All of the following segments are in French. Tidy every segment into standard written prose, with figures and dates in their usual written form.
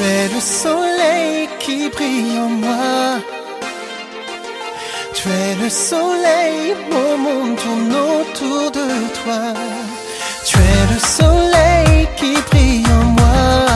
es le soleil qui brille en moi. Tu es le soleil, mon monde tourne autour de toi. Tu es le soleil qui brille en moi.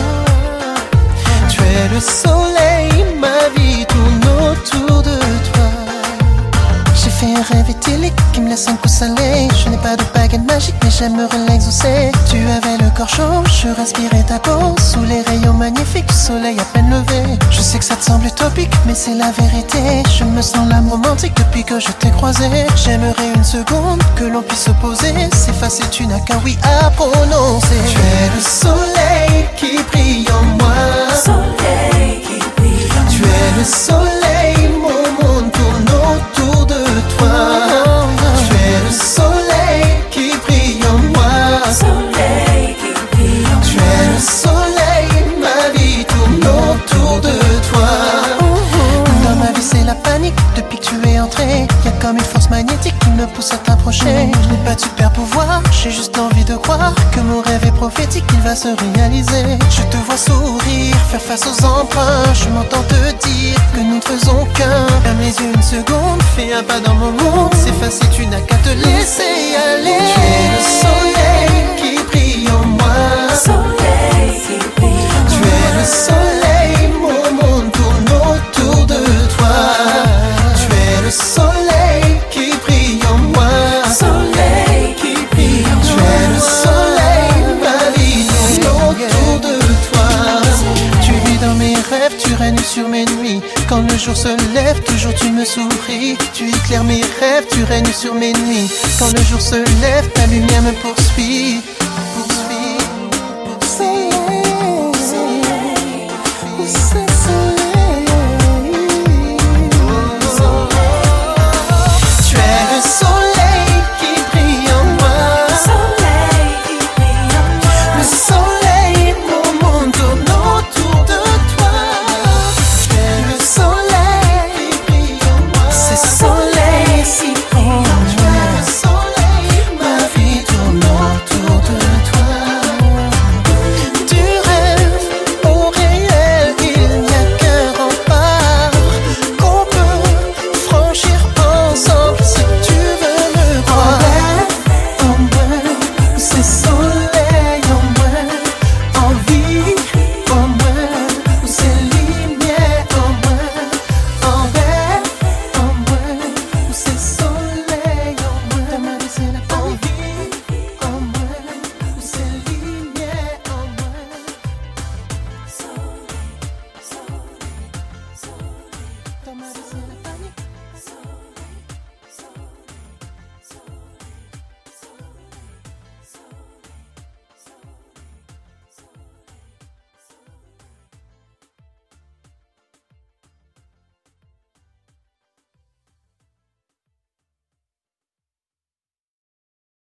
Tu es le soleil, ma vie tourne autour de toi. J'ai fait un rêve idyllique qui me laisse un coup salé. Je n'ai pas de baguette magique mais j'aimerais l'exaucer. Tu avais le corps chaud, je respirais ta peau sous les rayons magnifiques du soleil à peine levé. Je sais que ça te semble utopique mais c'est la vérité. Je me sens l'âme romantique depuis que je t'ai croisé. J'aimerais une seconde que l'on puisse se poser. C'est facile, tu n'as qu'un oui à prononcer. Tu es le soleil qui brille en moi. Soleil qui brille en Tu es le soleil, mon monde tourne autour de toi. Tu es le soleil qui brille en moi. Soleil qui brille en Tu es le soleil, ma vie tourne autour de toi. Dans ma vie c'est la panique depuis que tu es entré. Y'a comme une force magnétique qui me pousse à t'approcher. Je n'ai pas de super pouvoir, j'ai juste envie de croire que mon rêve est prophétique, il va se réaliser. Je te vois sourire, faire face aux emprunts. Je m'entends te dire que nous ne faisons qu'un. Ferme les yeux une seconde, fais un pas dans mon monde. C'est facile, tu n'as qu'à te laisser aller. Tu es le soleil qui brille en moi. Soleil qui brille en Tu es le soleil, mon monde tourne autour de toi. Tu es le soleil qui brille en moi. Soleil qui brille en Tu es le soleil, ma vie tourne autour de toi. Tu vis dans mes rêves, tu règnes sur mes nuits. Quand le jour se lève, toujours tu me souris. Tu éclaires mes rêves, tu règnes sur mes nuits. Quand le jour se lève, ta lumière me poursuit.